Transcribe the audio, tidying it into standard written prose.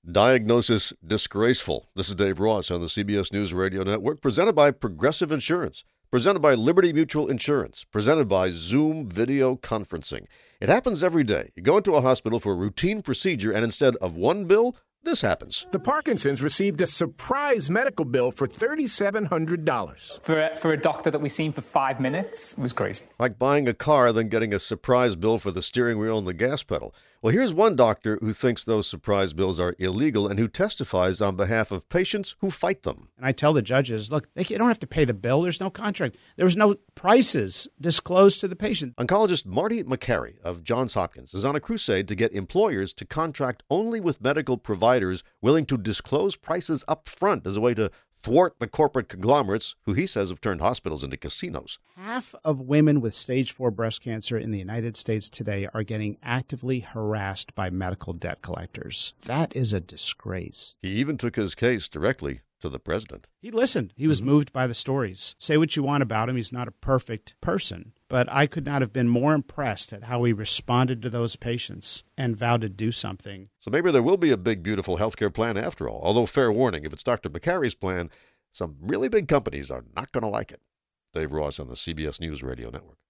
Diagnosis disgraceful. This is Dave Ross on the CBS News Radio Network, presented by Progressive Insurance, presented by Liberty Mutual Insurance, presented by Zoom Video Conferencing. It happens every day. You go into a hospital for a routine procedure, and instead of one bill, this happens. The Parkinsons received a surprise medical bill for $3,700. For a doctor that we seen for 5 minutes, it was crazy. Like buying a car, then getting a surprise bill for the steering wheel and the gas pedal. Well, here's one doctor who thinks those surprise bills are illegal and who testifies on behalf of patients who fight them. And I tell the judges, look, they don't have to pay the bill. There's no contract. There was no prices disclosed to the patient. Oncologist Marty Makary of Johns Hopkins is on a crusade to get employers to contract only with medical providers willing to disclose prices up front as a way to thwart the corporate conglomerates who he says have turned hospitals into casinos. Half of women with stage 4 breast cancer in the United States today are getting actively harassed by medical debt collectors. That is a disgrace. He even took his case directly to the president. He listened. He was moved by the stories. Say what you want about him. He's not a perfect person. But I could not have been more impressed at how he responded to those patients and vowed to do something. So maybe there will be a big, beautiful healthcare plan after all. Although, fair warning, if it's Dr. Makary's plan, some really big companies are not going to like it. Dave Ross on the CBS News Radio Network.